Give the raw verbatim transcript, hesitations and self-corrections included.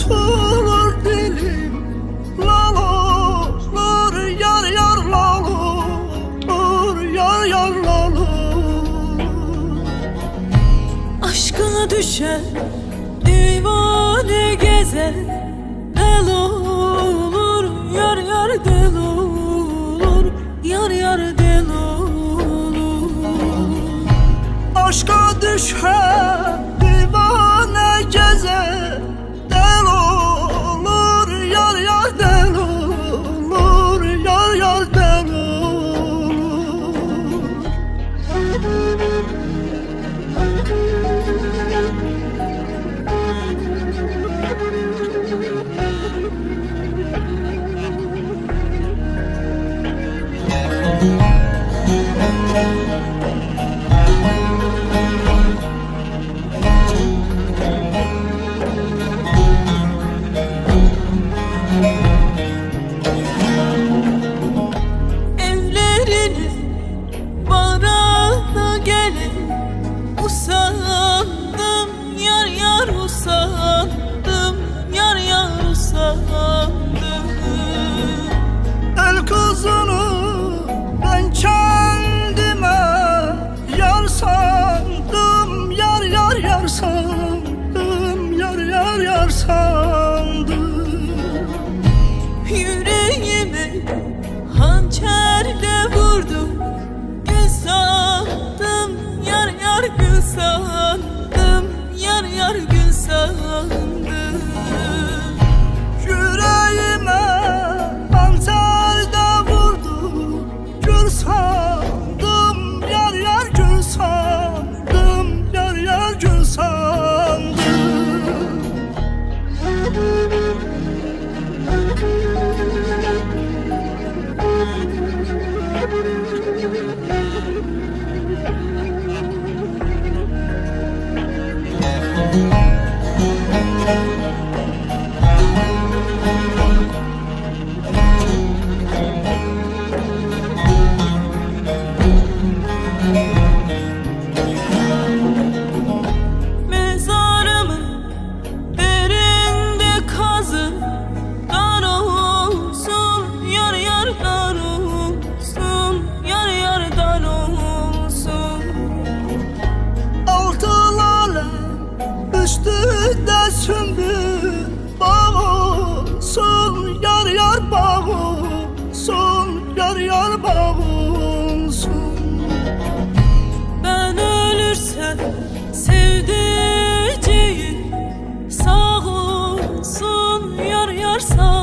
tutulur dilim. Lal olur yar yar lal olur yar yar lal olur. Aşkına düşen divane gezer, del olur yar yar del olur, yar yar del olur. Aşka düşen divane gezer, del olur yar yar del olur, yar yar del olur. Usandım yar yar usandım, yar yar usandım. El kızını ben kendime yar sandım, yar yar yar sandım, yar yar yar sandım. Yüreğimi hançerle vurdum, gül sandım, yar yar gül sandım, yar yar gül sandım. Yüreğime hançerde vurdum, gül sandım, yar yar gül sandım, yar yar gül sandım. Mezarımın derinde kazın, dar olsun yar yar dar olsun, yar yar dar olsun. Altı lale üstünde sümbül bağ olsun, yar yar bağ olsun, yar yar bağ olsun. Ben ölürsem sevdiceğim sağ olsun, yar yar sağ